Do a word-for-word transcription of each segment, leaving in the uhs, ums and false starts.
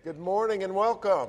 Good morning and welcome.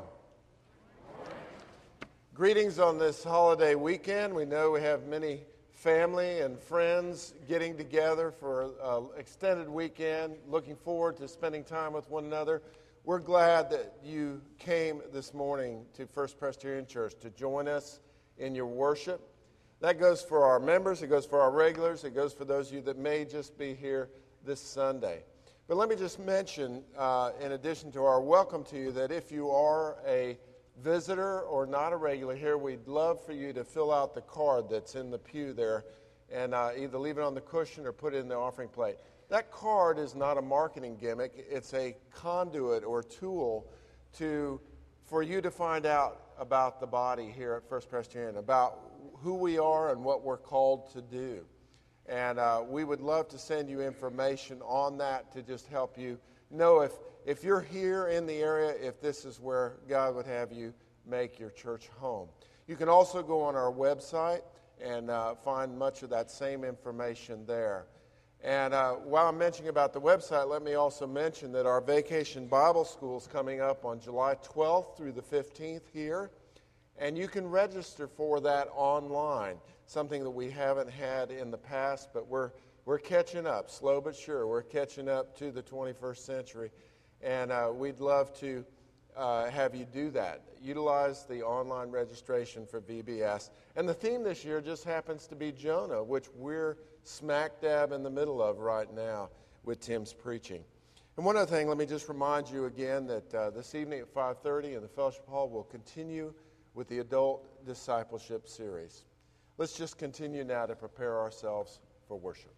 Greetings on this holiday weekend. We know we have many family and friends getting together for an extended weekend, looking forward to spending time with one another. We're glad that you came this morning to First Presbyterian Church to join us in your worship. That goes for our members, it goes for our regulars, it goes for those of you that may just be here this Sunday. But let me just mention, uh, in addition to our welcome to you, that if you are a visitor or not a regular here, we'd love for you to fill out the card that's in the pew there and uh, either leave it on the cushion or put it in the offering plate. That card is not a marketing gimmick. It's a conduit or tool to for you to find out about the body here at First Presbyterian, about who we are and what we're called to do. And uh, we would love to send you information on that to just help you know if, if you're here in the area, if this is where God would have you make your church home. You can also go on our website and uh, find much of that same information there. And uh, while I'm mentioning about the website, let me also mention that our Vacation Bible School is coming up on July twelfth through the fifteenth here. And you can register for that online, something that we haven't had in the past, but we're we're catching up, slow but sure. We're catching up to the twenty-first century, and uh, we'd love to uh, have you do that. Utilize the online registration for V B S. And the theme this year just happens to be Jonah, which we're smack dab in the middle of right now with Tim's preaching. And one other thing, let me just remind you again that uh, this evening at five thirty in the Fellowship Hall, we'll continue with the Adult Discipleship Series. Let's just continue now to prepare ourselves for worship.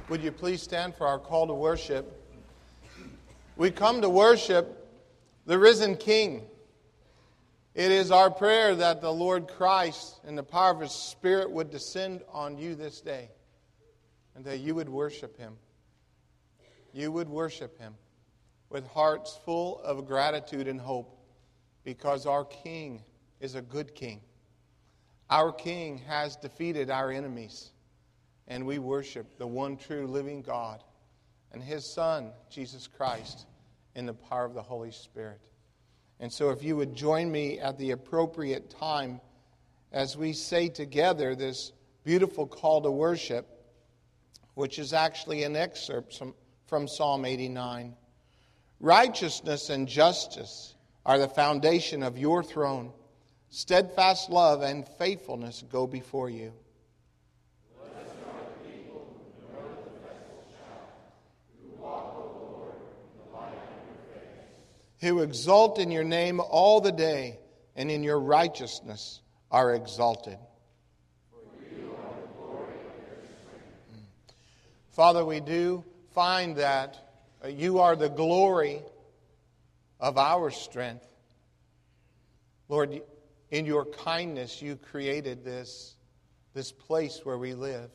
Would you please stand for our call to worship? We come to worship the risen King. It is our prayer that the Lord Christ and the power of His Spirit would descend on you this day, and that you would worship Him. You would worship Him with hearts full of gratitude and hope, because our King is a good King. Our King has defeated our enemies. And we worship the one true living God and His Son, Jesus Christ, in the power of the Holy Spirit. And so if you would join me at the appropriate time as we say together this beautiful call to worship, which is actually an excerpt from Psalm eighty-nine. Righteousness and justice are the foundation of your throne. Steadfast love and faithfulness go before you. Who exult in your name all the day, and in your righteousness are exalted. For you are the glory of their strength. Father, we do find that you are the glory of our strength. Lord, in your kindness, you created this, this place where we live.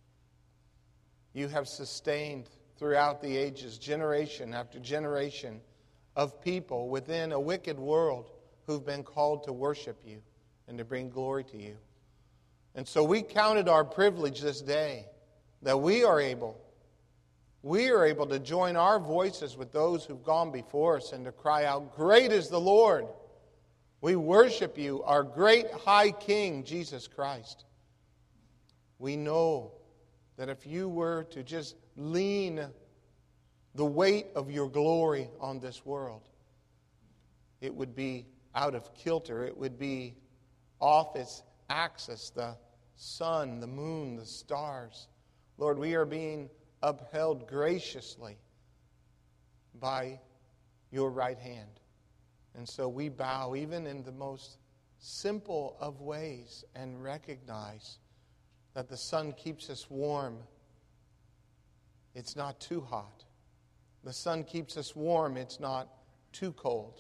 You have sustained throughout the ages, generation after generation, of people within a wicked world who've been called to worship you and to bring glory to you. And so we counted our privilege this day that we are able, we are able to join our voices with those who've gone before us and to cry out, "Great is the Lord." We worship you, our great high King, Jesus Christ. We know that if you were to just lean the weight of your glory on this world, it would be out of kilter. It would be off its axis, the sun, the moon, the stars. Lord, we are being upheld graciously by your right hand. And so we bow even in the most simple of ways and recognize that the sun keeps us warm. It's not too hot. The sun keeps us warm. It's not too cold.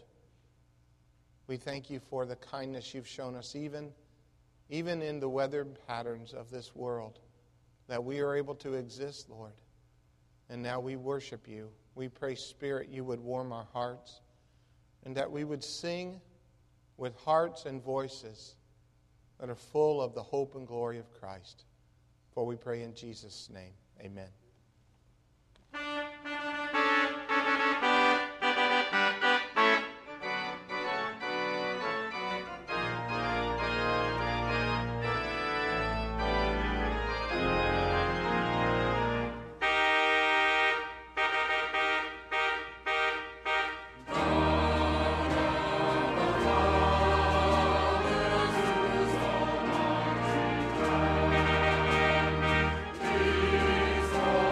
We thank you for the kindness you've shown us, even, even in the weather patterns of this world, that we are able to exist, Lord. And now we worship you. We pray, Spirit, you would warm our hearts, and that we would sing with hearts and voices that are full of the hope and glory of Christ. For we pray in Jesus' name. Amen. Peace.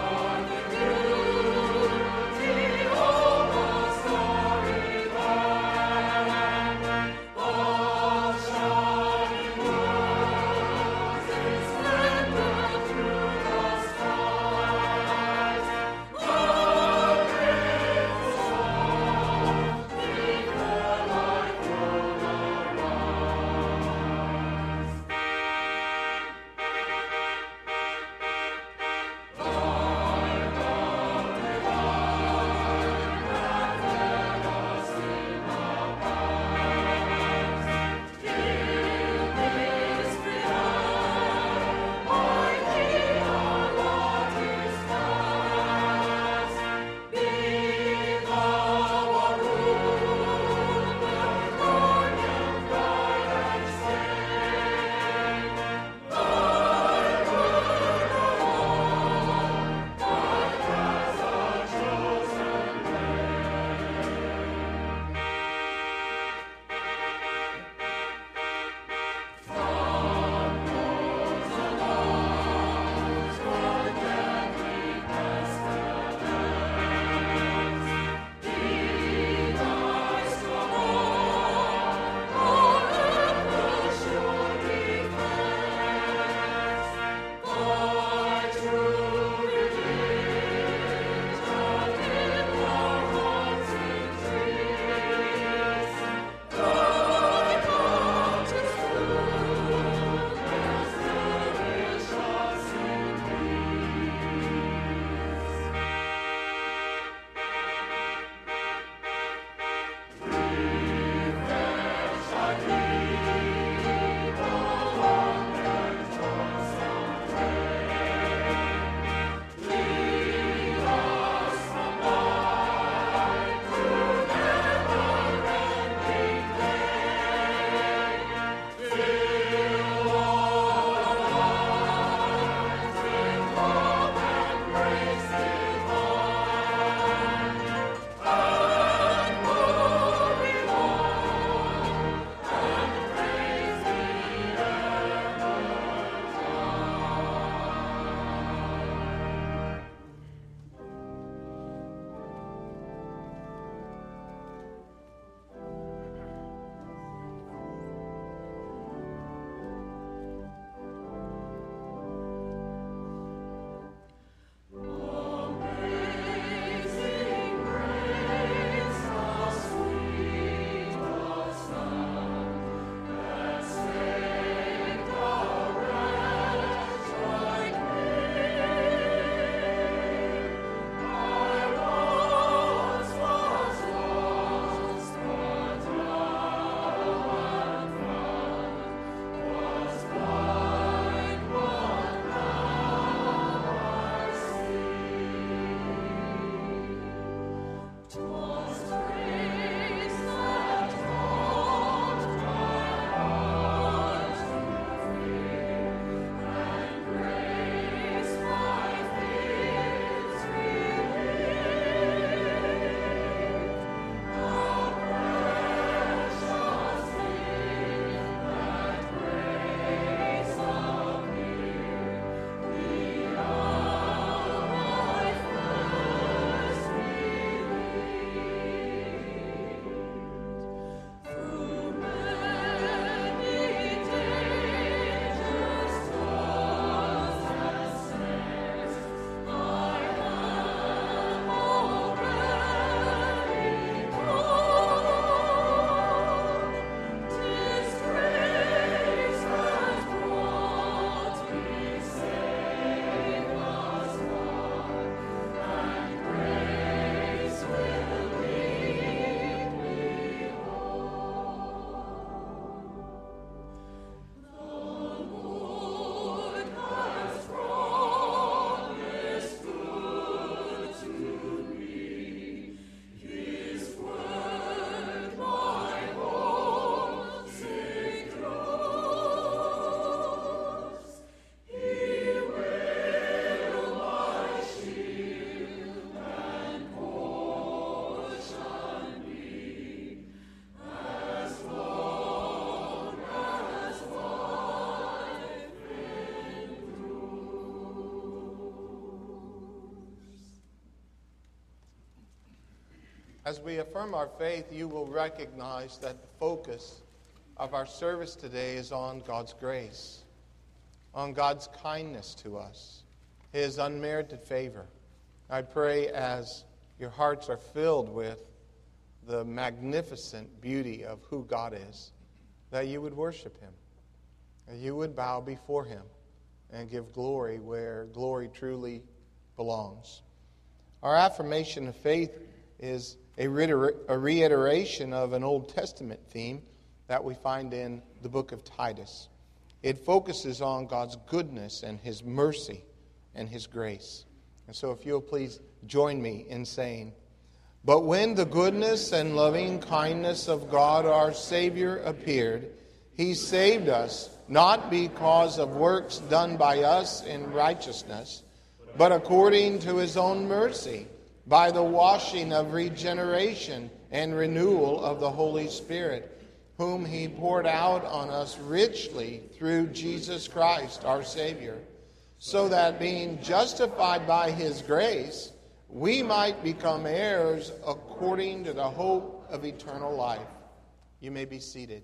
As we affirm our faith, you will recognize that the focus of our service today is on God's grace, on God's kindness to us, His unmerited favor. I pray as your hearts are filled with the magnificent beauty of who God is, that you would worship Him, that you would bow before Him and give glory where glory truly belongs. Our affirmation of faith is a reiteration of an Old Testament theme that we find in the book of Titus. It focuses on God's goodness and His mercy and His grace. And so if you'll please join me in saying, "But when the goodness and loving kindness of God our Savior appeared, He saved us, not because of works done by us in righteousness, but according to His own mercy, by the washing of regeneration and renewal of the Holy Spirit, whom He poured out on us richly through Jesus Christ our Savior, so that being justified by His grace, we might become heirs according to the hope of eternal life." You may be seated.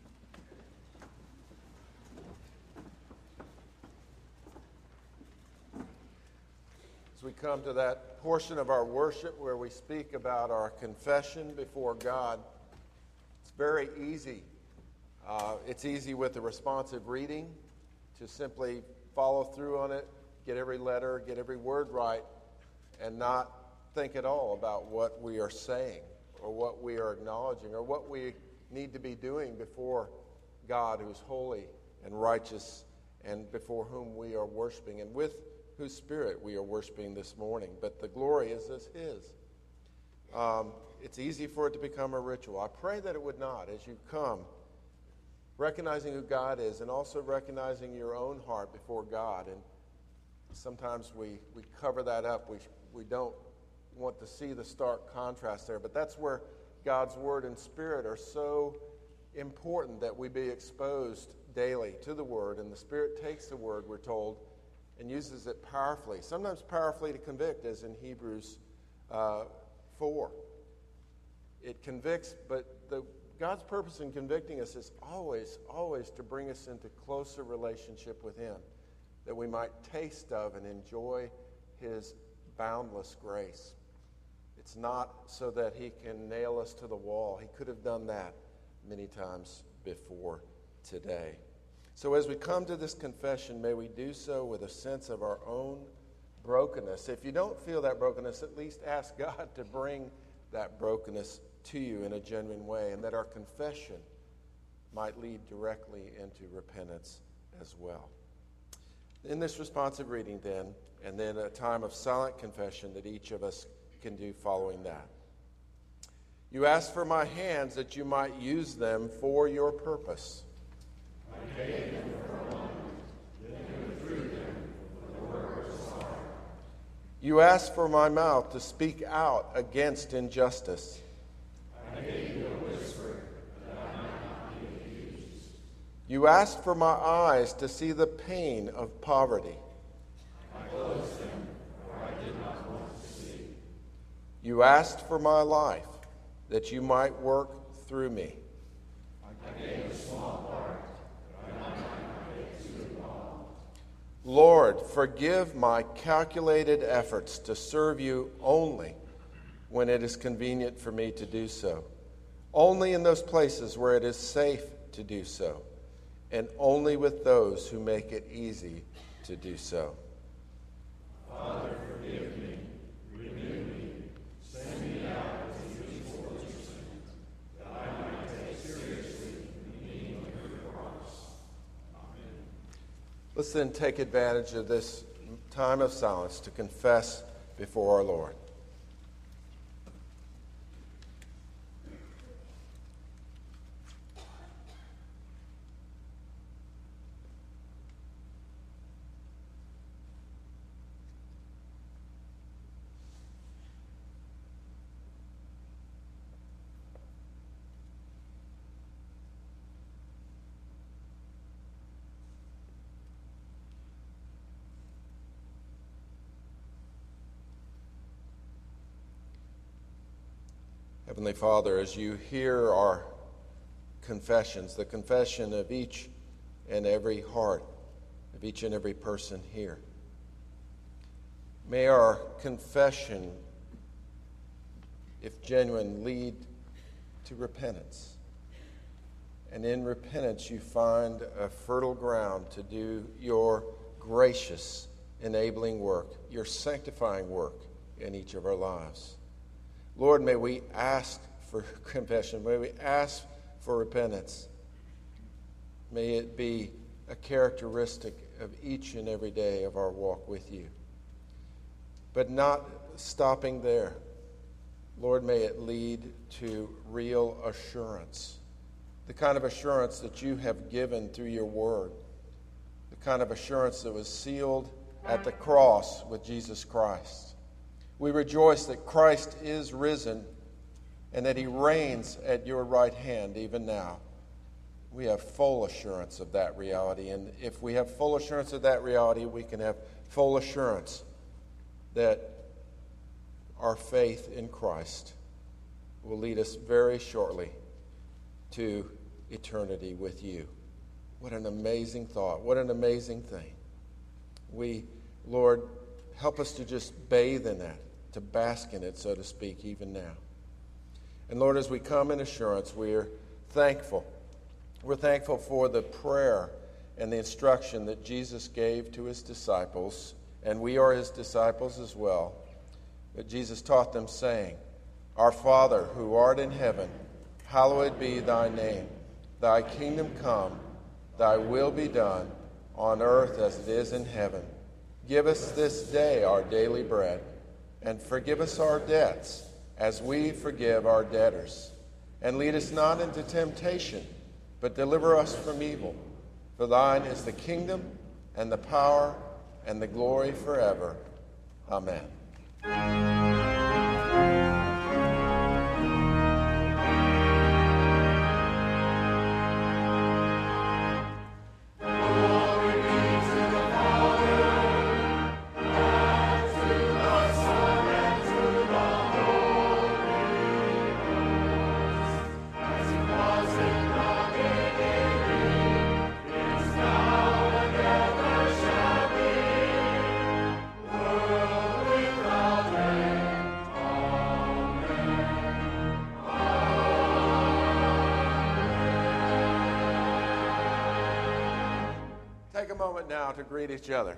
As we come to that portion of our worship where we speak about our confession before God, it's very easy. Uh, it's easy with the responsive reading to simply follow through on it, get every letter, get every word right, and not think at all about what we are saying or what we are acknowledging or what we need to be doing before God, who's holy and righteous, and before whom we are worshiping, and with whose Spirit we are worshiping this morning. But the glory is as His. Um, it's easy for it to become a ritual. I pray that it would not, as you come, recognizing who God is and also recognizing your own heart before God. And sometimes we, we cover that up. We, we don't want to see the stark contrast there. But that's where God's Word and Spirit are so important, that we be exposed daily to the Word. And the Spirit takes the Word, we're told, and uses it powerfully, sometimes powerfully to convict, as in Hebrews uh, four. It convicts, but the, God's purpose in convicting us is always, always to bring us into closer relationship with Him, that we might taste of and enjoy His boundless grace. It's not so that He can nail us to the wall. He could have done that many times before today. So as we come to this confession, may we do so with a sense of our own brokenness. If you don't feel that brokenness, at least ask God to bring that brokenness to you in a genuine way, and that our confession might lead directly into repentance as well. In this responsive reading then, and then a time of silent confession that each of us can do following that. You ask for my hands that you might use them for your purpose. I gave them for a moment, then you withdrew them for the work of sorrow. You asked for my mouth to speak out against injustice. I gave you a whisper that I might not be accused. You asked for my eyes to see the pain of poverty. I closed them, for I did not want to see. You asked for my life, that you might work through me. I gave a small part, but I might not make too long. Lord, forgive my calculated efforts to serve you only when it is convenient for me to do so, only in those places where it is safe to do so, and only with those who make it easy to do so. Father, forgive me, renew me, send me out as a useful instrument, that I might take seriously the meaning of your cross. Amen. Let's then take advantage of this time of silence to confess before our Lord. Heavenly Father, as you hear our confessions, the confession of each and every heart, of each and every person here, may our confession, if genuine, lead to repentance. And in repentance, you find a fertile ground to do your gracious, enabling work, your sanctifying work in each of our lives. Lord, may we ask for confession. May we ask for repentance. May it be a characteristic of each and every day of our walk with you. But not stopping there. Lord, may it lead to real assurance. The kind of assurance that you have given through your word. The kind of assurance that was sealed at the cross with Jesus Christ. We rejoice that Christ is risen and that he reigns at your right hand even now. We have full assurance of that reality. And if we have full assurance of that reality, we can have full assurance that our faith in Christ will lead us very shortly to eternity with you. What an amazing thought. What an amazing thing. We, Lord, help us to just bathe in that, to bask in it, so to speak, even now. And Lord, as we come in assurance, we're thankful. We're thankful for the prayer and the instruction that Jesus gave to his disciples, and we are his disciples as well. But Jesus taught them, saying, Our Father, who art in heaven, hallowed be thy name. Thy kingdom come, thy will be done, on earth as it is in heaven. Give us this day our daily bread, and forgive us our debts, as we forgive our debtors. And lead us not into temptation, but deliver us from evil. For thine is the kingdom, and the power, and the glory forever. Amen. Take a moment now to greet each other.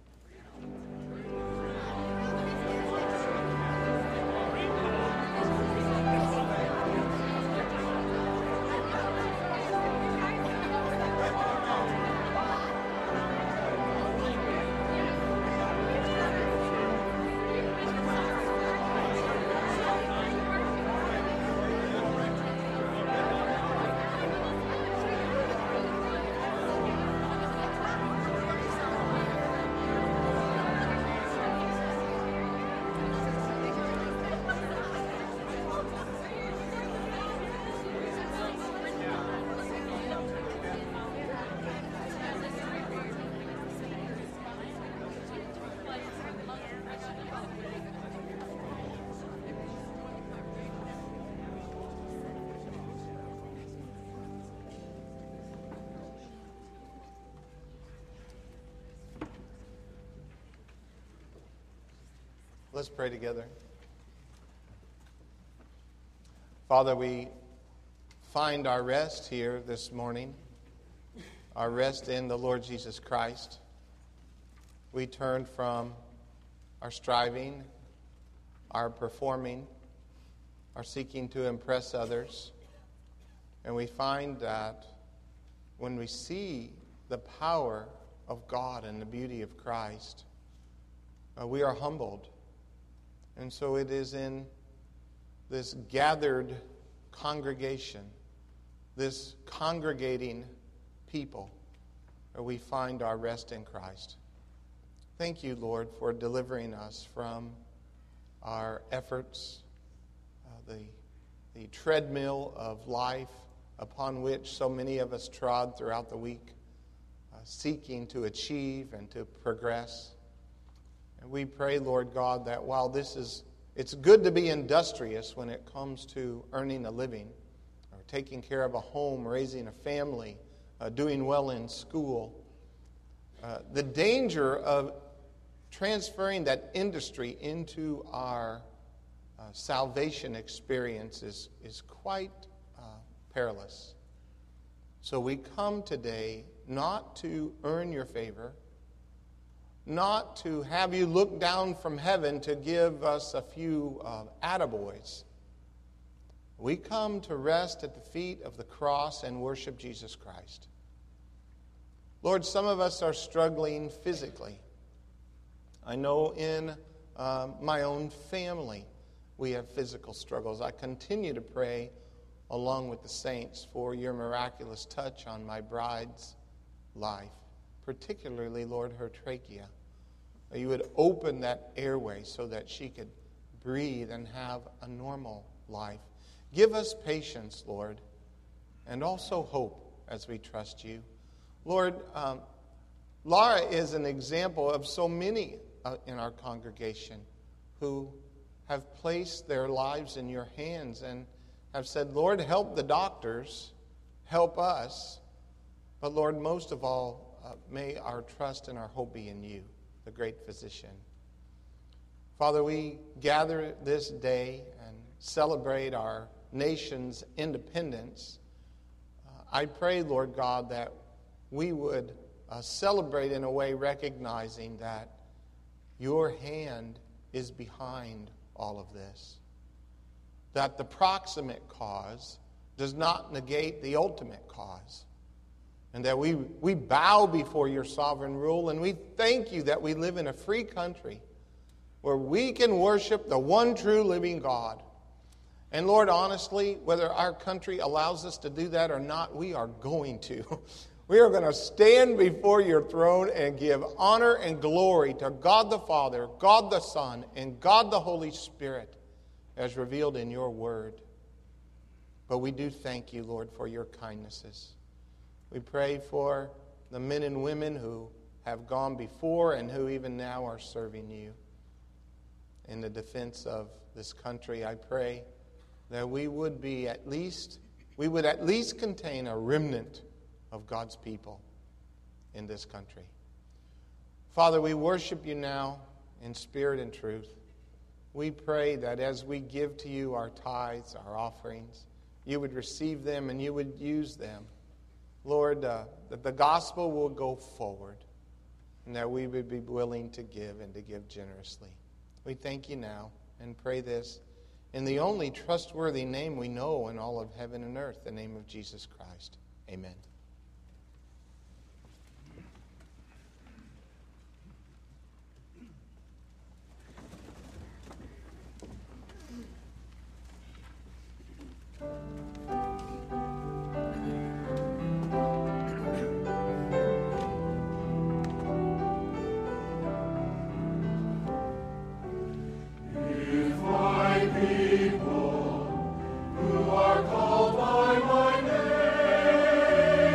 Let's pray together. Father, we find our rest here this morning, our rest in the Lord Jesus Christ. We turn from our striving, our performing, our seeking to impress others, and we find that when we see the power of God and the beauty of Christ, uh, we are humbled. And so it is in this gathered congregation, this congregating people, where we find our rest in Christ. Thank you, Lord, for delivering us from our efforts, uh, the, the treadmill of life upon which so many of us trod throughout the week, uh, seeking to achieve and to progress. And we pray, Lord God, that while this is It's good to be industrious when it comes to earning a living or taking care of a home, raising a family, uh, doing well in school. Uh, the danger of transferring that industry into our uh, salvation experience is, is quite uh, perilous. So we come today not to earn your favor, not to have you look down from heaven to give us a few uh, attaboys. We come to rest at the feet of the cross and worship Jesus Christ. Lord, some of us are struggling physically. I know in uh, my own family we have physical struggles. I continue to pray along with the saints for your miraculous touch on my bride's life, particularly, Lord, her trachea. That you would open that airway so that she could breathe and have a normal life. Give us patience, Lord, and also hope as we trust you. Lord, um, Laura is an example of so many uh, in our congregation who have placed their lives in your hands and have said, Lord, help the doctors, help us, but Lord, most of all, uh, may our trust and our hope be in you, the great physician. Father, we gather this day and celebrate our nation's independence. Uh, I pray, Lord God, that we would uh, celebrate in a way recognizing that your hand is behind all of this. That the proximate cause does not negate the ultimate cause. And that we, we bow before your sovereign rule, and we thank you that we live in a free country where we can worship the one true living God. And Lord, honestly, whether our country allows us to do that or not, we are going to. We are going to stand before your throne and give honor and glory to God the Father, God the Son, and God the Holy Spirit, as revealed in your word. But we do thank you, Lord, for your kindnesses. We pray for the men and women who have gone before and who even now are serving you in the defense of this country. I pray that we would be at least, we would at least contain a remnant of God's people in this country. Father, we worship you now in spirit and truth. We pray that as we give to you our tithes, our offerings, you would receive them and you would use them. Lord, uh, that the gospel will go forward and that we would be willing to give and to give generously. We thank you now and pray this in the only trustworthy name we know in all of heaven and earth, the name of Jesus Christ. Amen. People who are called by my name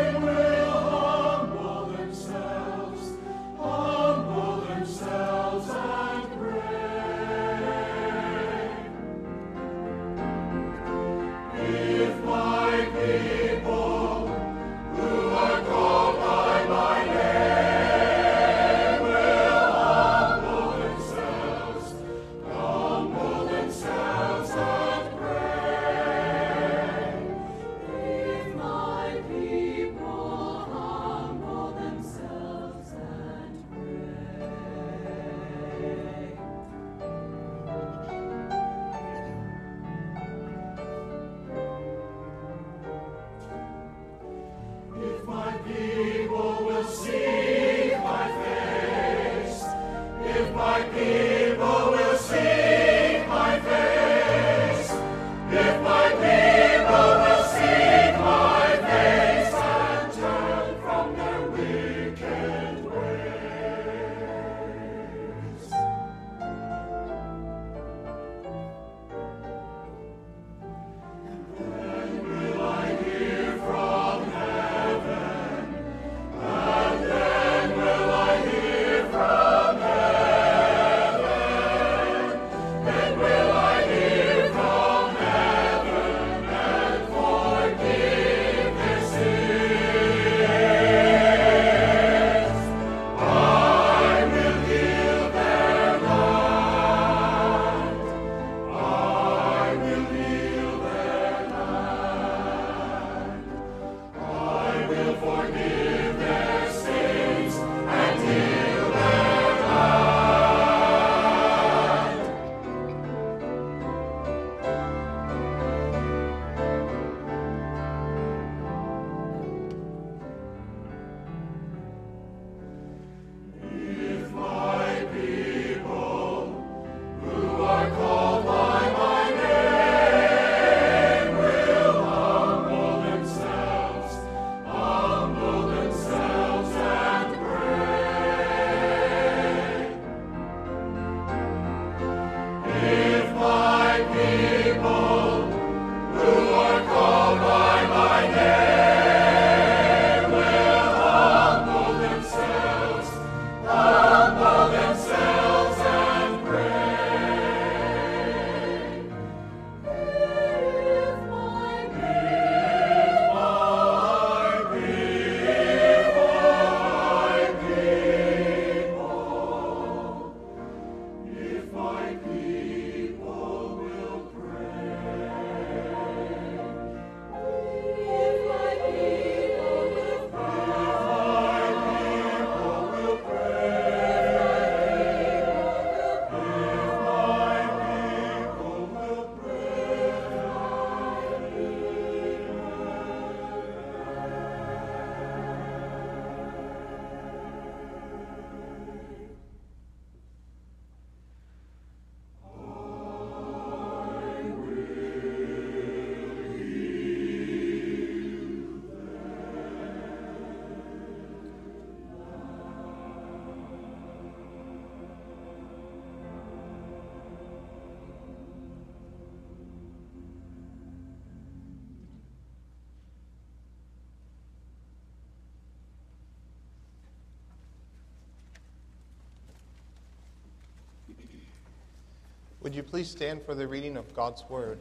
Would you please stand for the reading of God's Word?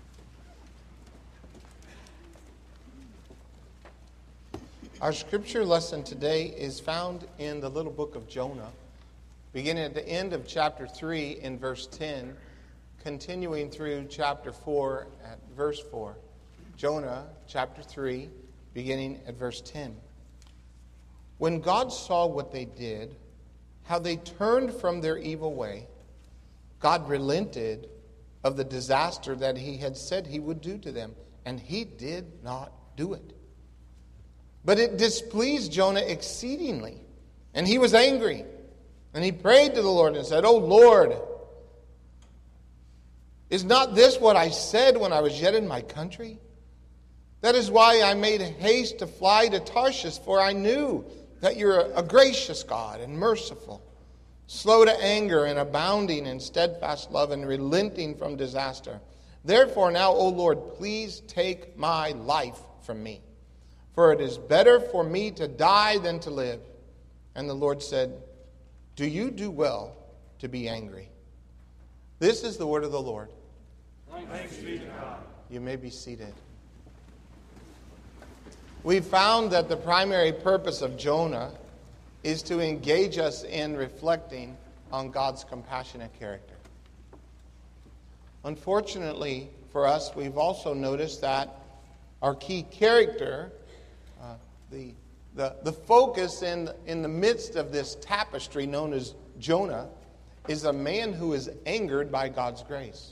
Our scripture lesson today is found in the little book of Jonah, beginning at the end of chapter three in verse ten, continuing through chapter four at verse four. Jonah chapter three, beginning at verse ten. When God saw what they did, how they turned from their evil way, God relented of the disaster that he had said he would do to them, and he did not do it. But it displeased Jonah exceedingly, and he was angry. And he prayed to the Lord and said, "O Lord, is not this what I said when I was yet in my country? That is why I made haste to fly to Tarshish, for I knew that you're a gracious God and merciful, slow to anger and abounding in steadfast love and relenting from disaster. Therefore now, O Lord, please take my life from me. For it is better for me to die than to live." And the Lord said, "Do you do well to be angry?" This is the word of the Lord. Thanks be to God. You may be seated. We've found that the primary purpose of Jonah is to engage us in reflecting on God's compassionate character. Unfortunately for us, we've also noticed that our key character, uh, the, the, the focus in, in the midst of this tapestry known as Jonah, is a man who is angered by God's grace.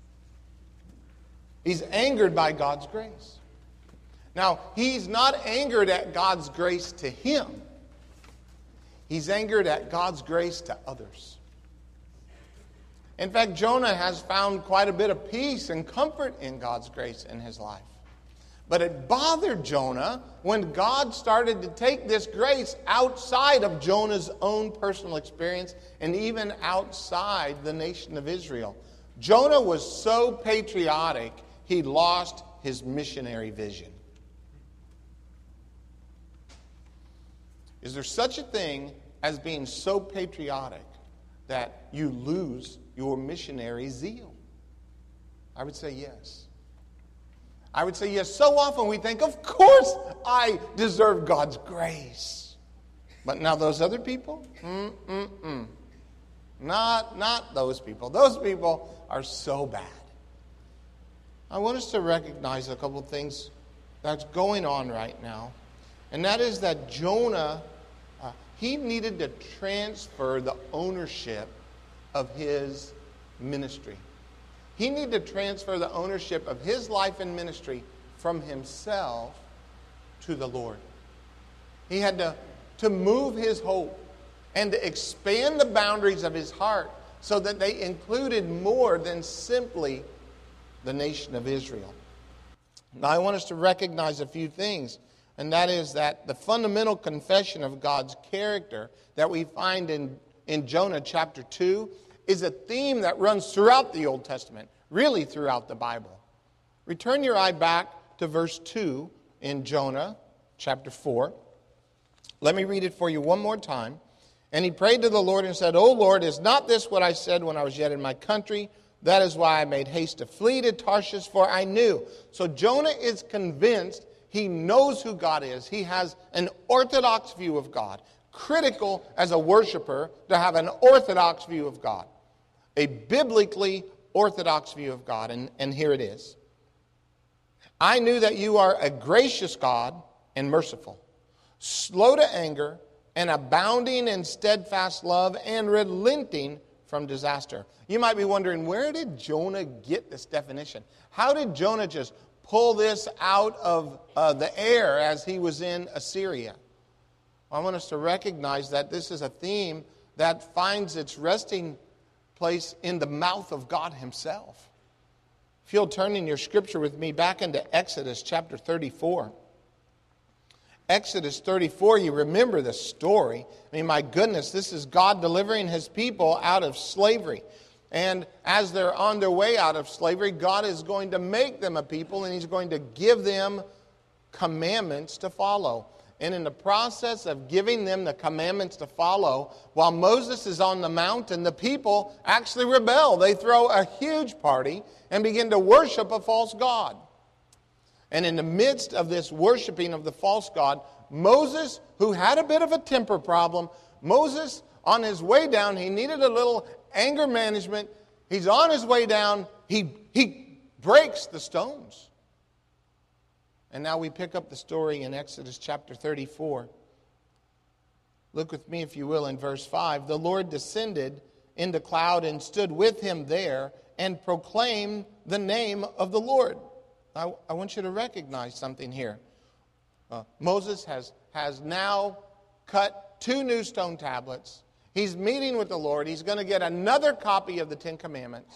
He's angered by God's grace. Now, he's not angered at God's grace to him. He's angered at God's grace to others. In fact, Jonah has found quite a bit of peace and comfort in God's grace in his life. But it bothered Jonah when God started to take this grace outside of Jonah's own personal experience and even outside the nation of Israel. Jonah was so patriotic, he lost his missionary vision. Is there such a thing as being so patriotic that you lose your missionary zeal? I would say yes. I would say yes. So often we think, of course I deserve God's grace. But now those other people? Mm-mm-mm. Not, not those people. Those people are so bad. I want us to recognize a couple of things that's going on right now. And that is that Jonah, uh, he needed to transfer the ownership of his ministry. He needed to transfer the ownership of his life and ministry from himself to the Lord. He had to, to move his hope and to expand the boundaries of his heart so that they included more than simply the nation of Israel. Now, I want us to recognize a few things. And that is that the fundamental confession of God's character that we find in, in Jonah chapter two is a theme that runs throughout the Old Testament, really throughout the Bible. Return your eye back to verse two in Jonah chapter four. Let me read it for you one more time. And he prayed to the Lord and said, O Lord, is not this what I said when I was yet in my country? That is why I made haste to flee to Tarshish, for I knew. So Jonah is convinced he knows who God is. He has an orthodox view of God. Critical as a worshiper to have an orthodox view of God. A biblically orthodox view of God. And, and here it is. I knew that you are a gracious God and merciful, slow to anger, and abounding in steadfast love, and relenting from disaster. You might be wondering, where did Jonah get this definition? How did Jonah just pull this out of uh, the air as he was in Assyria? I want us to recognize that this is a theme that finds its resting place in the mouth of God himself. If you'll turn in your scripture with me back into Exodus chapter thirty-four. Exodus thirty-four, you remember the story. I mean, my goodness, this is God delivering his people out of slavery. And as they're on their way out of slavery, God is going to make them a people, and he's going to give them commandments to follow. And in the process of giving them the commandments to follow, while Moses is on the mountain, the people actually rebel. They throw a huge party and begin to worship a false god. And in the midst of this worshiping of the false god, Moses, who had a bit of a temper problem, Moses, on his way down, he needed a little anger management. He's on his way down. He, he breaks the stones. And now we pick up the story in Exodus chapter thirty-four. Look with me, if you will, in verse five. The Lord descended in the cloud and stood with him there and proclaimed the name of the Lord. I, I want you to recognize something here. Uh, Moses has, has now cut two new stone tablets. He's meeting with the Lord. He's going to get another copy of the Ten Commandments.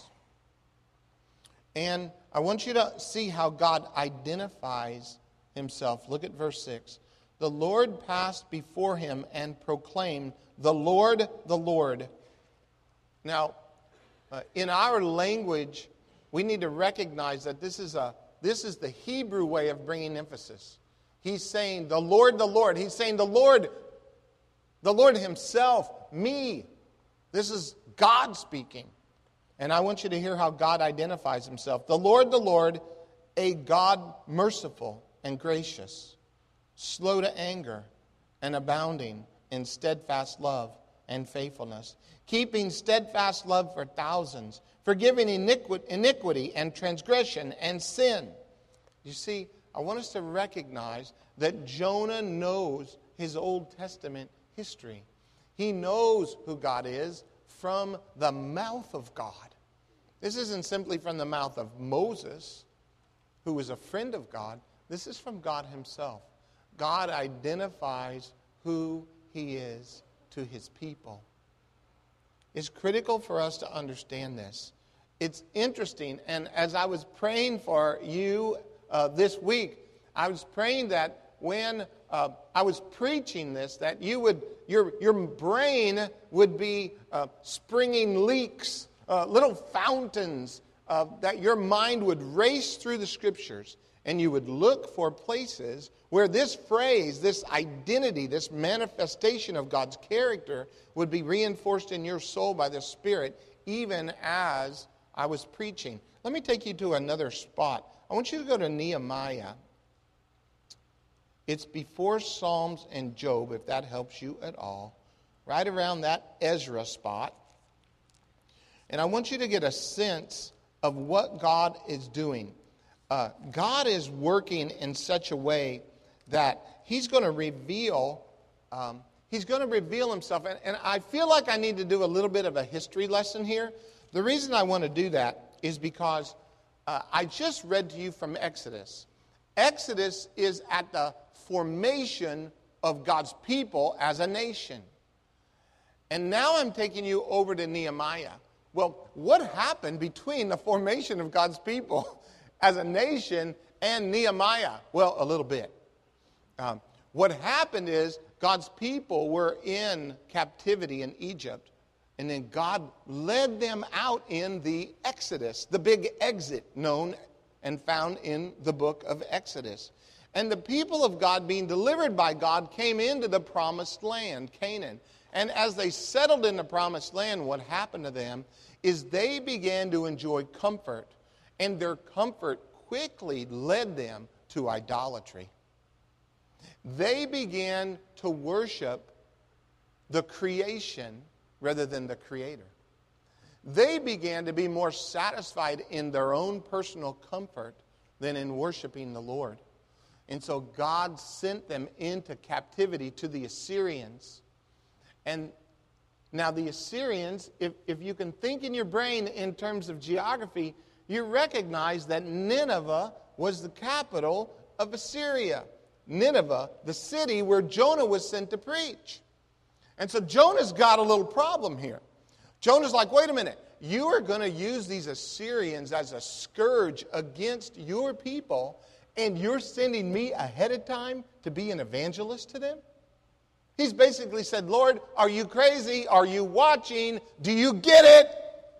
And I want you to see how God identifies himself. Look at verse six. The Lord passed before him and proclaimed, the Lord, the Lord. Now, uh, in our language, we need to recognize that this is a This is the Hebrew way of bringing emphasis. He's saying, the Lord, the Lord. He's saying, the Lord, the Lord himself, me. This is God speaking. And I want you to hear how God identifies himself. The Lord, the Lord, a God merciful and gracious, slow to anger, and abounding in steadfast love and faithfulness, keeping steadfast love for thousands, forgiving iniquity and transgression and sin. You see, I want us to recognize that Jonah knows his Old Testament history. He knows who God is from the mouth of God. This isn't simply from the mouth of Moses, who was a friend of God. This is from God himself. God identifies who he is to his people. It's critical for us to understand this. It's interesting, and as I was praying for you uh, this week, I was praying that when uh, I was preaching this, that you would, your your brain would be uh, springing leaks, uh, little fountains, uh, that your mind would race through the Scriptures, and you would look for places where this phrase, this identity, this manifestation of God's character would be reinforced in your soul by the Spirit, even as I was preaching. Let me take you to another spot. I want you to go to Nehemiah. It's before Psalms and Job, if that helps you at all. Right around that Ezra spot. And I want you to get a sense of what God is doing. Uh, God is working in such a way that he's going to reveal, um, he's going to reveal himself. And, and I feel like I need to do a little bit of a history lesson here. The reason I want to do that is because uh, I just read to you from Exodus. Exodus is at the formation of God's people as a nation. And now I'm taking you over to Nehemiah. Well, what happened between the formation of God's people as a nation and Nehemiah? Well, a little bit. Um, what happened is God's people were in captivity in Egypt. And then God led them out in the Exodus, the big exit known and found in the book of Exodus. And the people of God, being delivered by God, came into the promised land, Canaan. And as they settled in the promised land, what happened to them is they began to enjoy comfort. And their comfort quickly led them to idolatry. They began to worship the creation rather than the Creator. They began to be more satisfied in their own personal comfort than in worshiping the Lord. And so God sent them into captivity to the Assyrians. And now the Assyrians, if, if you can think in your brain in terms of geography, you recognize that Nineveh was the capital of Assyria. Nineveh, the city where Jonah was sent to preach. And so Jonah's got a little problem here. Jonah's like, wait a minute, you are going to use these Assyrians as a scourge against your people, and you're sending me ahead of time to be an evangelist to them? He's basically said, Lord, are you crazy? Are you watching? Do you get it?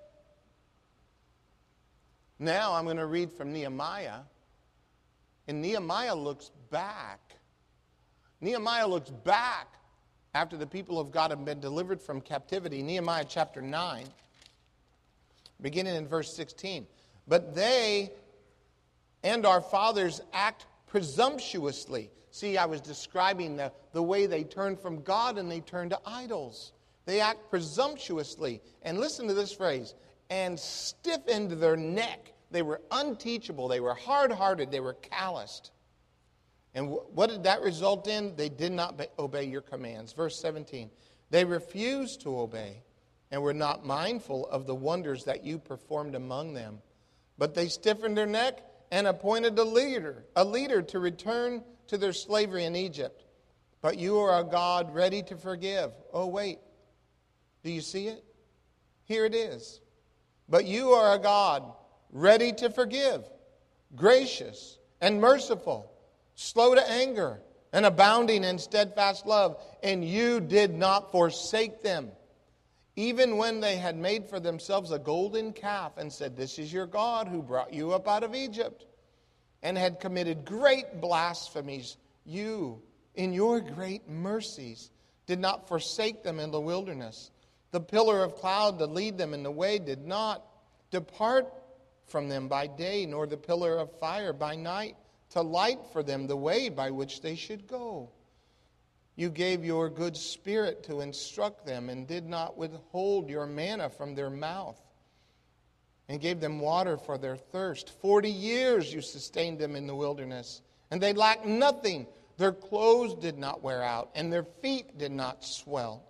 Now I'm going to read from Nehemiah. And Nehemiah looks back. Nehemiah looks back after the people of God have been delivered from captivity. Nehemiah chapter nine, beginning in verse sixteen. But they and our fathers act presumptuously. See, I was describing the, the way they turned from God and they turned to idols. They act presumptuously. And listen to this phrase. And stiffened their neck. They were unteachable. They were hard-hearted. They were calloused. And w- what did that result in? They did not be- obey your commands. Verse seventeen. They refused to obey and were not mindful of the wonders that you performed among them. But they stiffened their neck and appointed a leader, a leader to return to their slavery in Egypt. But you are a God ready to forgive. Oh, wait. Do you see it? Here it is. But you are a God ready to forgive, gracious and merciful, slow to anger, and abounding in steadfast love. And you did not forsake them, even when they had made for themselves a golden calf and said, this is your God who brought you up out of Egypt, and had committed great blasphemies. You, in your great mercies, did not forsake them in the wilderness. The pillar of cloud to lead them in the way did not depart from them by day, nor the pillar of fire by night, to light for them the way by which they should go. You gave your good spirit to instruct them, and did not withhold your manna from their mouth, and gave them water for their thirst. Forty years you sustained them in the wilderness, and they lacked nothing. Their clothes did not wear out, and their feet did not swell.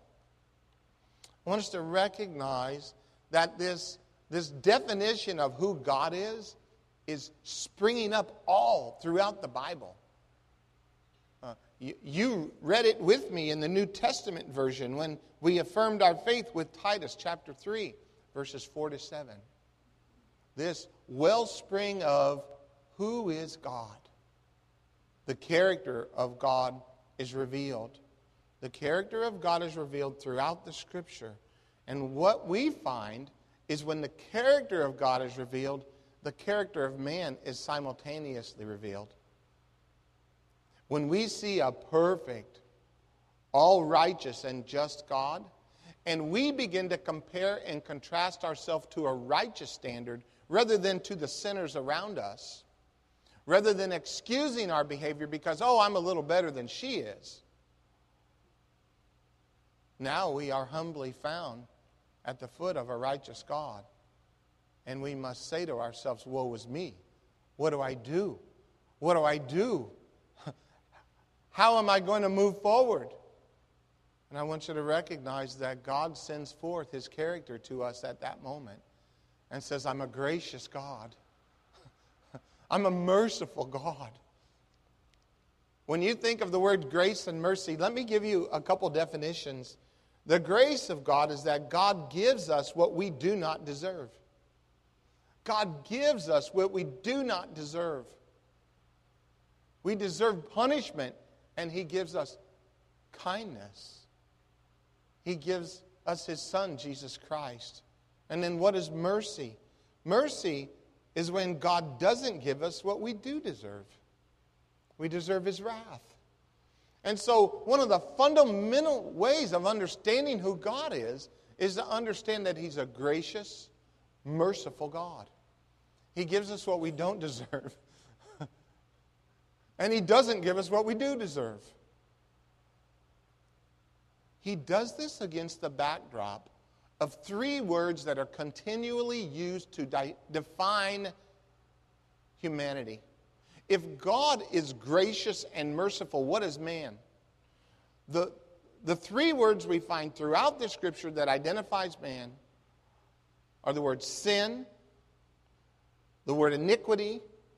I want us to recognize that this, this definition of who God is is springing up all throughout the Bible. Uh, you, you read it with me in the New Testament version when we affirmed our faith with Titus chapter three, verses four to seven. This wellspring of who is God. The character of God is revealed. The character of God is revealed throughout the Scripture. And what we find is when the character of God is revealed, the character of man is simultaneously revealed. When we see a perfect, all righteous and just God, and we begin to compare and contrast ourselves to a righteous standard rather than to the sinners around us, rather than excusing our behavior because, oh, I'm a little better than she is, now we are humbly found at the foot of a righteous God. And we must say to ourselves, woe is me. What do I do? What do I do? How am I going to move forward? And I want you to recognize that God sends forth His character to us at that moment and says, I'm a gracious God. I'm a merciful God. When you think of the word grace and mercy, let me give you a couple definitions. The grace of God is that God gives us what we do not deserve. God gives us what we do not deserve. We deserve punishment, and He gives us kindness. He gives us his Son, Jesus Christ. And then what is mercy? Mercy is when God doesn't give us what we do deserve. We deserve his wrath. And so one of the fundamental ways of understanding who God is is to understand that he's a gracious, merciful God. He gives us what we don't deserve. And he doesn't give us what we do deserve. He does this against the backdrop of three words that are continually used to di- define humanity. If God is gracious and merciful, what is man? The, the three words we find throughout the Scripture that identifies man are the word sin, the word iniquity,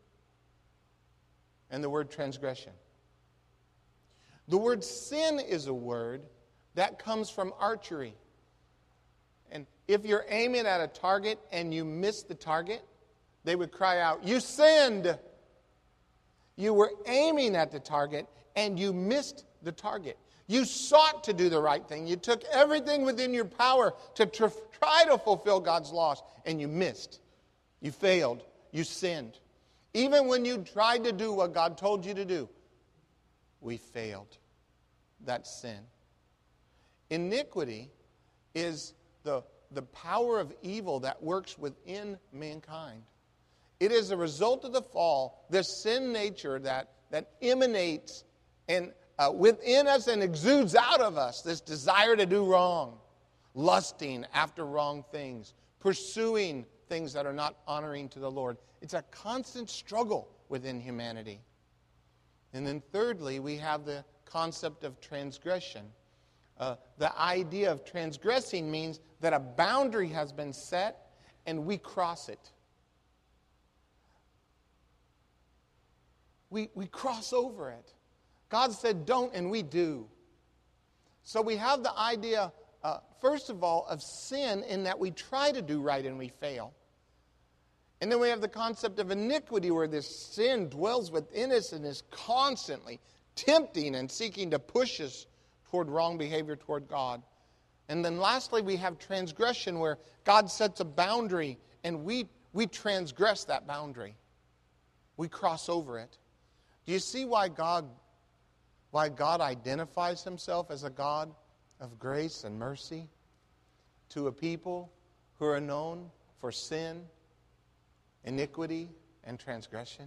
and the word transgression. The word sin is a word that comes from archery. And if you're aiming at a target and you miss the target, they would cry out, "You sinned!" You were aiming at the target and you missed the target. You sought to do the right thing. You took everything within your power to tr- try to fulfill God's laws, and you missed. You failed. You sinned. Even when you tried to do what God told you to do, we failed. That's sin. Iniquity is the, the power of evil that works within mankind. It is a result of the fall, the sin nature that, that emanates and uh, within us and exudes out of us, this desire to do wrong, lusting after wrong things, pursuing things that are not honoring to the Lord. It's a constant struggle within humanity. And then thirdly, we have the concept of transgression. Uh, the idea of transgressing means that a boundary has been set and we cross it. We, we cross over it. God said don't, and we do. So we have the idea, uh, first of all, of sin in that we try to do right and we fail. And then we have the concept of iniquity, where this sin dwells within us and is constantly tempting and seeking to push us toward wrong behavior toward God. And then lastly, we have transgression, where God sets a boundary and we, we transgress that boundary. We cross over it. Do you see why God, why God identifies himself as a God of grace and mercy to a people who are known for sin, iniquity, and transgression?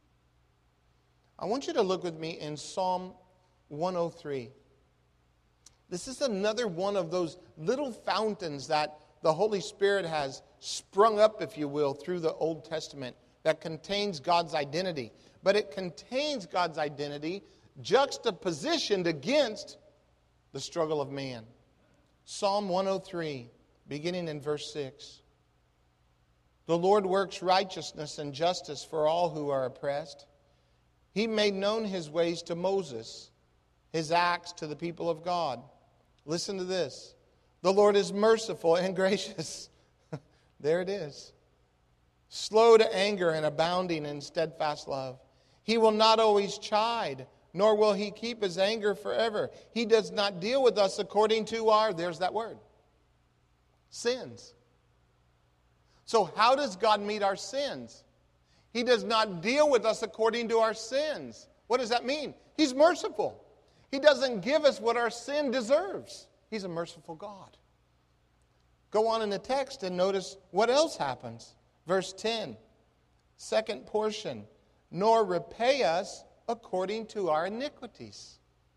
I want you to look with me in Psalm one oh three. This is another one of those little fountains that the Holy Spirit has sprung up, if you will, through the Old Testament that contains God's identity. But it contains God's identity juxtapositioned against the struggle of man. Psalm one oh three, beginning in verse six. The Lord works righteousness and justice for all who are oppressed. He made known his ways to Moses, his acts to the people of God. Listen to this. The Lord is merciful and gracious. There it is. Slow to anger and abounding in steadfast love. He will not always chide, nor will he keep his anger forever. He does not deal with us according to our, there's that word, sins. So how does God meet our sins? He does not deal with us according to our sins. What does that mean? He's merciful. He doesn't give us what our sin deserves. He's a merciful God. Go on in the text and notice what else happens. Verse ten, second portion. Nor repay us according to our iniquities.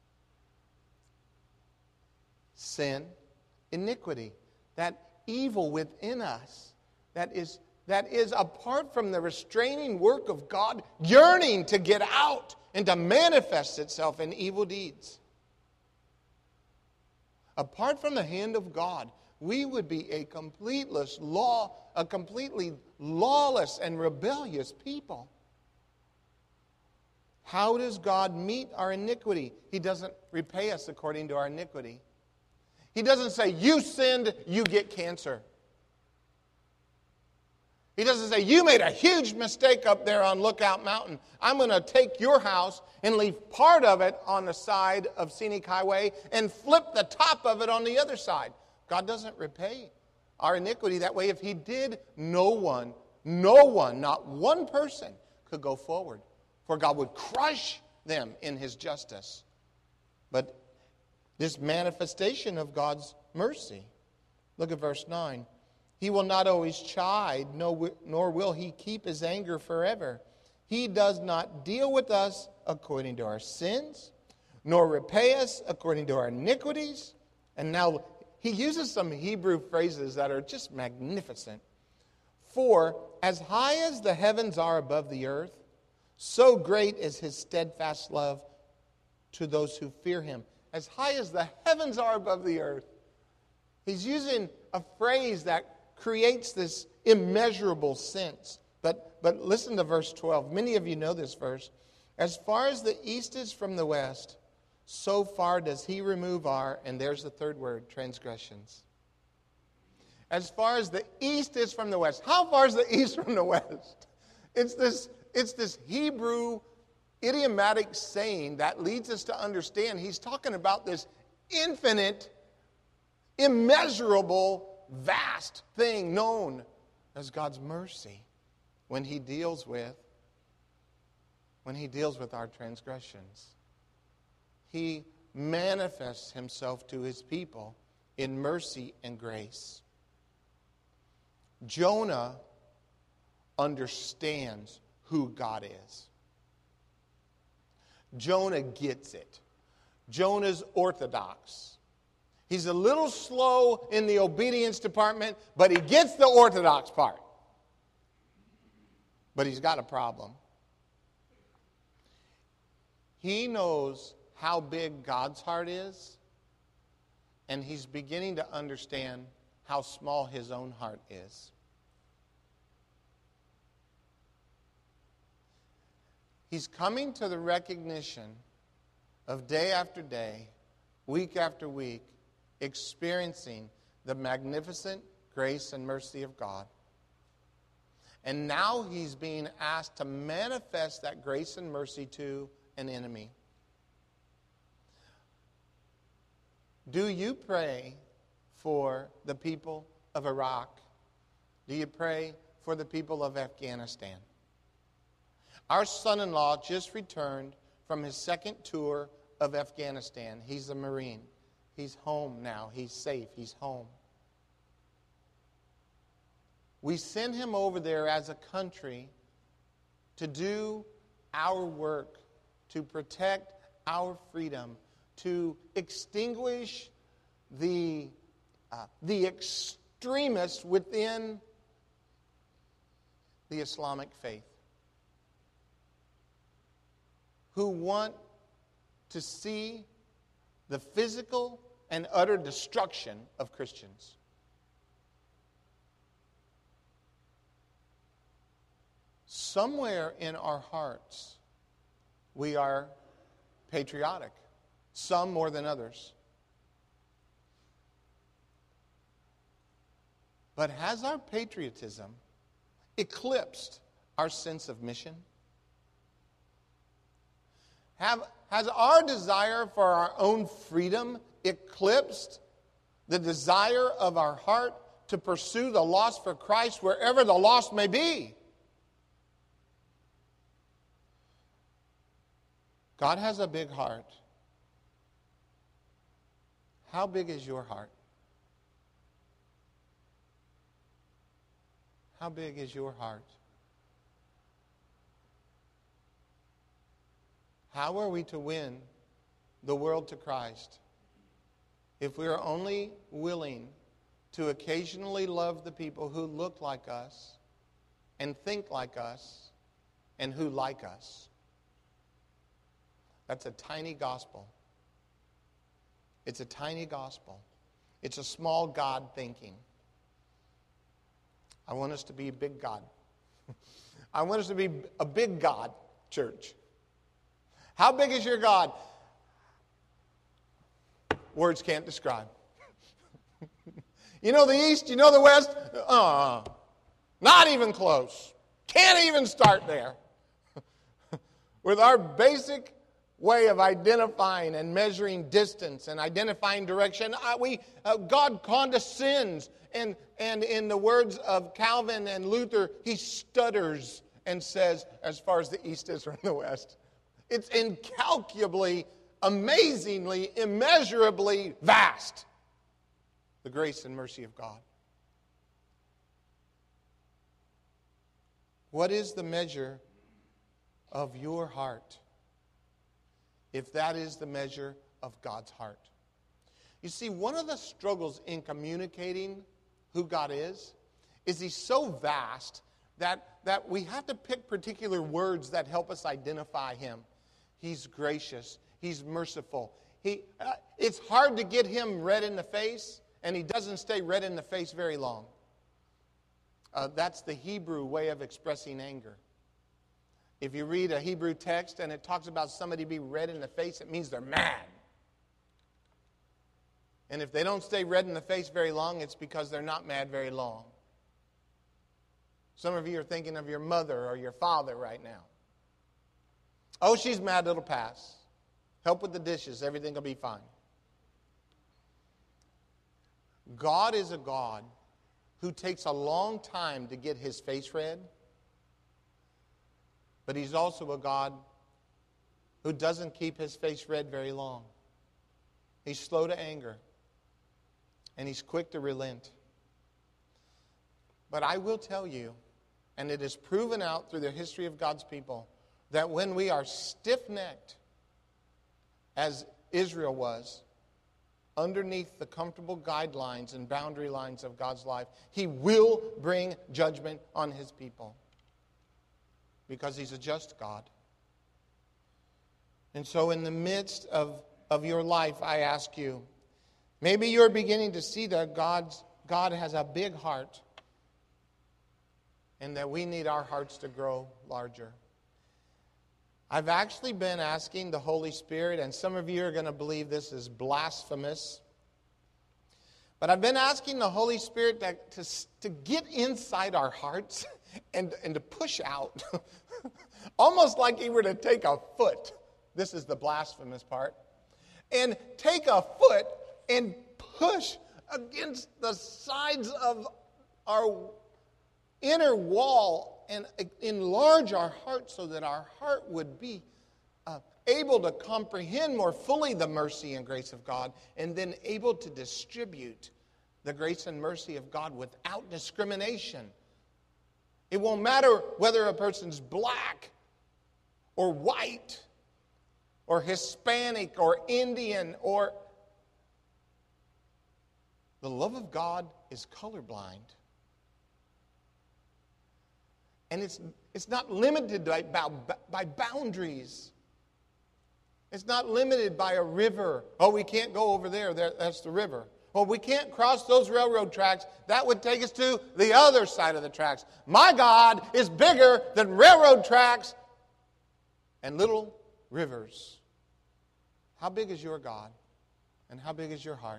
Sin, iniquity, that evil within us that is, that is apart from the restraining work of God, yearning to get out and to manifest itself in evil deeds. Apart from the hand of God, we would be a completeless law, a completely lawless and rebellious people. How does God meet our iniquity? He doesn't repay us according to our iniquity. He doesn't say, you sinned, you get cancer. He doesn't say, you made a huge mistake up there on Lookout Mountain. I'm going to take your house and leave part of it on the side of Scenic Highway and flip the top of it on the other side. God doesn't repay our iniquity that way. If he did, no one, no one, not one person could go forward. For God would crush them in his justice. But this manifestation of God's mercy. Look at verse nine. He will not always chide, nor will he keep his anger forever. He does not deal with us according to our sins, nor repay us according to our iniquities. And now he uses some Hebrew phrases that are just magnificent. For as high as the heavens are above the earth, so great is his steadfast love to those who fear him. As high as the heavens are above the earth. He's using a phrase that creates this immeasurable sense. But, but listen to verse twelve. Many of you know this verse. As far as the east is from the west, so far does he remove our, and there's the third word, transgressions. As far as the east is from the west. How far is the east from the west? It's this, it's this Hebrew idiomatic saying that leads us to understand he's talking about this infinite, immeasurable, vast thing known as God's mercy when he deals with when he deals with our transgressions. He manifests himself to his people in mercy and grace. Jonah understands who God is. Jonah gets it. Jonah's orthodox. He's a little slow in the obedience department, but he gets the orthodox part. But he's got a problem. He knows how big God's heart is, and he's beginning to understand how small his own heart is. He's coming to the recognition of day after day, week after week, experiencing the magnificent grace and mercy of God. And now he's being asked to manifest that grace and mercy to an enemy. Do you pray for the people of Iraq? Do you pray for the people of Afghanistan? Our son-in-law just returned from his second tour of Afghanistan. He's a Marine. He's home now. He's safe. He's home. We send him over there as a country to do our work, to protect our freedom, to extinguish the, uh, the extremists within the Islamic faith who want to see the physical and utter destruction of Christians. Somewhere in our hearts, we are patriotic, some more than others. But has our patriotism eclipsed our sense of mission? Have, has our desire for our own freedom eclipsed the desire of our heart to pursue the lost for Christ wherever the lost may be? God has a big heart. How big is your heart? How big is your heart? How are we to win the world to Christ if we are only willing to occasionally love the people who look like us and think like us and who like us? That's a tiny gospel. It's a tiny gospel. It's a small God thinking. I want us to be a big God. I want us to be a big God church. How big is your God? Words can't describe. You know the East, you know the West? Uh, not even close. Can't even start there. With our basic way of identifying and measuring distance and identifying direction. Uh, we, uh, God condescends, and, and in the words of Calvin and Luther, he stutters and says, as far as the east is from the west. It's incalculably, amazingly, immeasurably vast, the grace and mercy of God. What is the measure of your heart, if that is the measure of God's heart? You see, one of the struggles in communicating who God is, is He's so vast that, that we have to pick particular words that help us identify Him. He's gracious. He's merciful. He, uh, it's hard to get Him red in the face, and He doesn't stay red in the face very long. Uh, that's the Hebrew way of expressing anger. If you read a Hebrew text and it talks about somebody be red in the face, it means they're mad. And if they don't stay red in the face very long, it's because they're not mad very long. Some of you are thinking of your mother or your father right now. Oh, she's mad, it'll pass. Help with the dishes, everything will be fine. God is a God who takes a long time to get His face red, but He's also a God who doesn't keep His face red very long. He's slow to anger, and He's quick to relent. But I will tell you, and it is proven out through the history of God's people, that when we are stiff-necked, as Israel was, underneath the comfortable guidelines and boundary lines of God's life, He will bring judgment on His people. Because He's a just God. And so in the midst of, of your life, I ask you, maybe you're beginning to see that God's, God has a big heart, and that we need our hearts to grow larger. I've actually been asking the Holy Spirit, and some of you are going to believe this is blasphemous, but I've been asking the Holy Spirit that, to, to get inside our hearts and, and to push out, almost like He were to take a foot. This is the blasphemous part. And take a foot and push against the sides of our inner wall and enlarge our heart so that our heart would be uh, able to comprehend more fully the mercy and grace of God, and then able to distribute the grace and mercy of God without discrimination. It won't matter whether a person's black or white or Hispanic or Indian, or the love of God is colorblind. And it's, it's not limited by, by, by boundaries. It's not limited by a river. Oh, we can't go over there. there. That's the river. Well, we can't cross those railroad tracks. That would take us to the other side of the tracks. My God is bigger than railroad tracks and little rivers. How big is your God? And how big is your heart?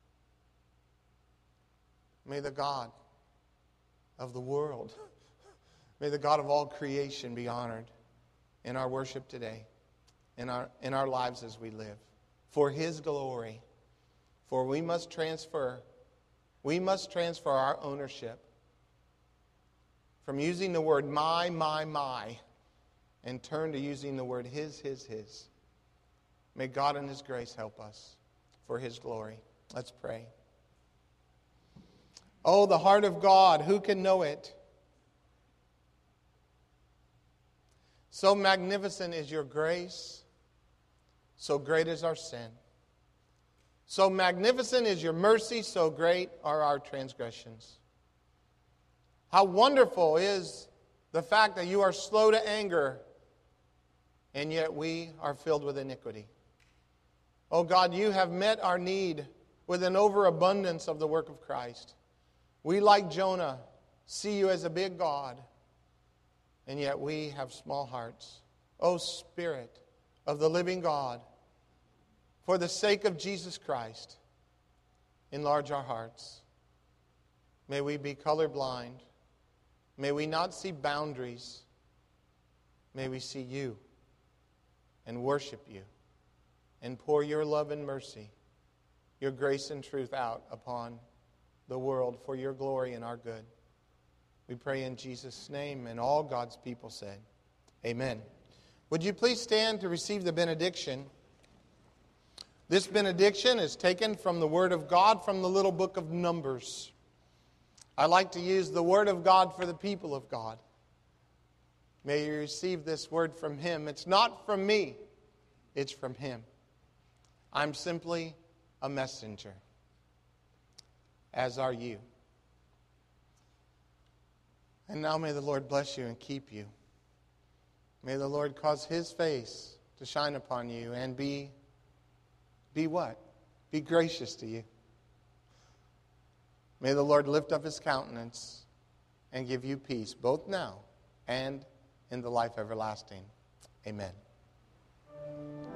May the God of the world, may the God of all creation be honored in our worship today, in our, in our lives as we live, for His glory. For we must transfer, we must transfer our ownership from using the word my, my, my, and turn to using the word His, His, His. May God in His grace help us for His glory. Let's pray. Oh, the heart of God, who can know it? So magnificent is your grace, so great is our sin. So magnificent is your mercy, so great are our transgressions. How wonderful is the fact that you are slow to anger, and yet we are filled with iniquity. Oh God, you have met our need with an overabundance of the work of Christ. We, like Jonah, see you as a big God, and yet we have small hearts. O Spirit of the living God, for the sake of Jesus Christ, enlarge our hearts. May we be colorblind. May we not see boundaries. May we see you. and worship you and pour your love and mercy, your grace and truth out upon the world for your glory and our good. We pray in Jesus' name, and all God's people said, amen. Would you please stand to receive the benediction? This benediction is taken from the Word of God from the little book of Numbers. I like to use the Word of God for the people of God. May you receive this word from Him. It's not from me, it's from Him. I'm simply a messenger, as are you. And now may the Lord bless you and keep you. May the Lord cause His face to shine upon you and be, be what? Be gracious to you. May the Lord lift up His countenance and give you peace, both now and in the life everlasting. Amen.